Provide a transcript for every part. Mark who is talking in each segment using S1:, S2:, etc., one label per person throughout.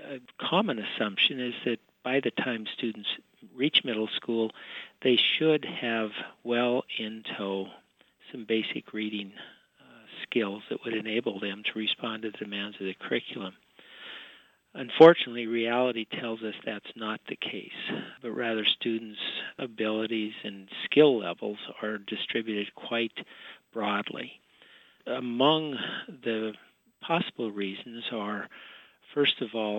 S1: a common assumption is that by the time students reach middle school, they should have well into some basic reading skills that would enable them to respond to the demands of the curriculum. Unfortunately, reality tells us that's not the case, but rather students' abilities and skill levels are distributed quite broadly. Among the possible reasons are, first of all,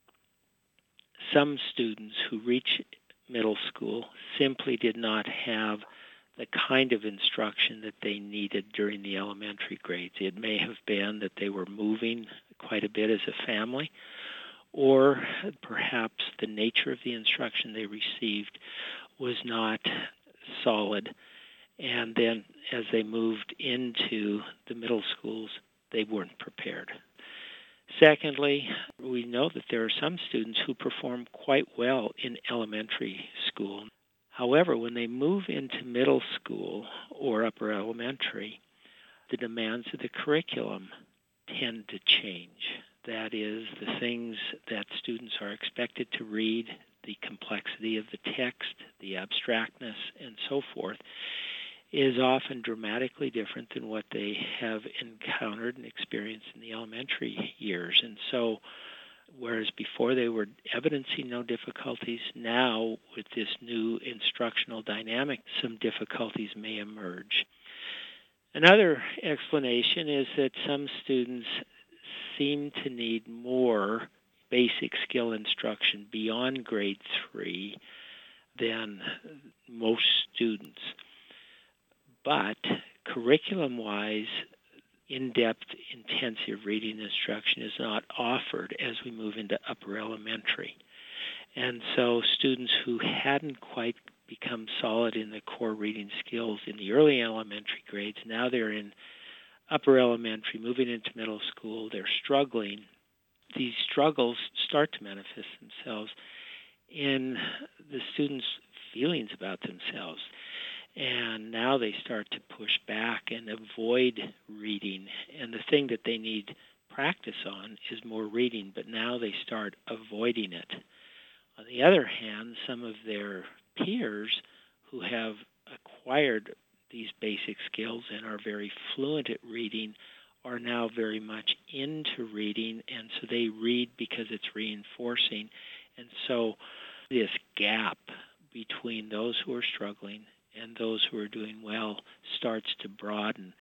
S1: some students who reach middle school simply did not have the kind of instruction that they needed during the elementary grades. It may have been that they were moving quite a bit as a family, or perhaps the nature of the instruction they received was not solid. And then as they moved into the middle schools, they weren't prepared. Secondly, we know that there are some students who perform quite well in elementary school. However, when they move into middle school or upper elementary, the demands of the curriculum tend to change. That is, the things that students are expected to read, the complexity of the text, the abstractness, and so forth, is often dramatically different than what they have encountered and experienced in the elementary years. And so, whereas before they were evidencing no difficulties, now with this new instructional dynamic, some difficulties may emerge. Another explanation is that some students seem to need more basic skill instruction beyond grade 3 than most students. But curriculum-wise, in-depth, intensive reading instruction is not offered as we move into upper elementary. And so students who hadn't quite become solid in the core reading skills in the early elementary grades, now they're in upper elementary, moving into middle school, they're struggling. These struggles start to manifest themselves in the students' feelings about themselves. And now they start to push back and avoid reading. And the thing that they need practice on is more reading, but now they start avoiding it. On the other hand, some of their peers who have acquired these basic skills and are very fluent at reading are now very much into reading, and so they read because it's reinforcing. And so this gap between those who are struggling and those who are doing well starts to broaden.